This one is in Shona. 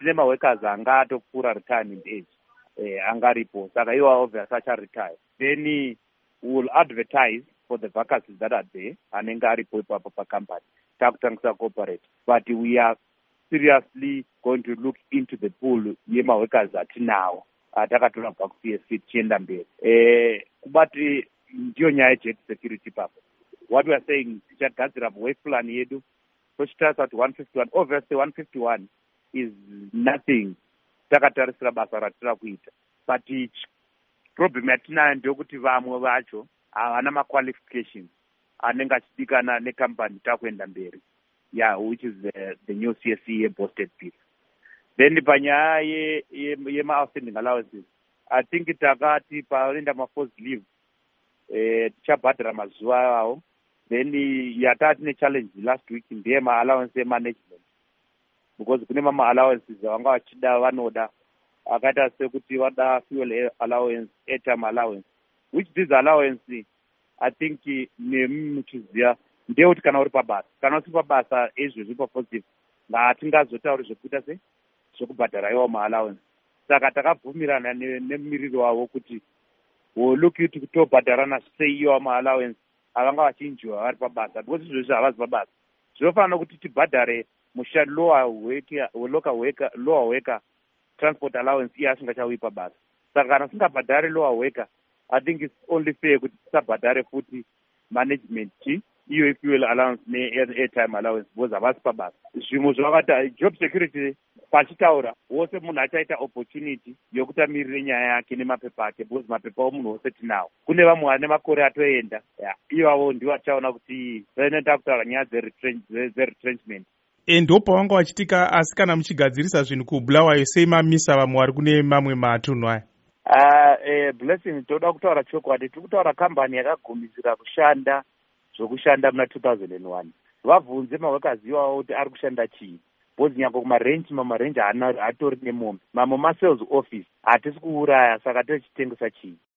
tine maworkers anga atopfuura retirement age angaripo, saka iwo obviously acharetire. Then we will advertise for the vacancies that are there anenge aripo ipapo pacompany takutangisa corporate, but we are seriously going to look into the pool yemaworkers atinawo atakatora kubva kuCSC tichienda mberi. Kubati ndiyo nyaya yejet security papo. What we are saying, tichagadzira work plan yedu tochitarisa kuti 151, obviously 151 is nothing takatarisira basa ratira kuita, but problem yatinayo ndeyekuti vamwe vacho havana maqualifications anenge achidikana necompany takuenda mberi, which is the new CSC ye-Boston piece. Then panyaya yema-outstanding allowances, I think takati paenda ma-forced leave tichabhadhara mazuva awo. Then yatati ne-challenge last week ndeyema-allowance ye-management, because kune mama-allowances vanga vachida vanoda akaita sekuti vada fuel allowance, airtime allowance, which this allowance I think nemuchiziva ndeyekuti kana uri pabasa, kana usiri pabasa ezvezvi papositive ngatingazotauri zvekuita se zvekubhadhara iwo ma-allowance. Saka takabvumirana nemumiriri wavo kuti look kuti kutobhadharana sei iwo ma-allowance avanga vachinjiwa vari pabasa, because izvezvi havazi pabasa. Zvinofanira kuti tibhadhare mushandi lower worker transport allowance iye asingachauyi pabasa. Saka kana singabhadhare lower worker, I think it's only fair kuti tisabhadhare futi management iyo fuel allowance ne-airtime allowance because havasi pabasa. Zvimwe zvakati job security pachitaura wose munhu achaita opportunity yokuti amirire nyaya yake nemapepa ake, because mapepa omunhu wose tinawo. Kune vamwe vane makore atoenda, ivavo ndivo achaona kuti inoita kutaura nyaya zeretrenchment. Ndo pavanga vachitika, asi kana muchigadzirisa zvinhu kubulawayo sei mamisa vamwe vari kune mamwe matunhu aya? Blessing, toda kutaura chokwadi, tiri kutaura kambani yakagumisira kushanda zvokushanda muna 2001. Vabvunze maworkers iwawo kuti ari kushanda chii, because nyange mamarenji hatori nemombe, mamwe masales office hatisi kuuraya, saka tochitengesa chii.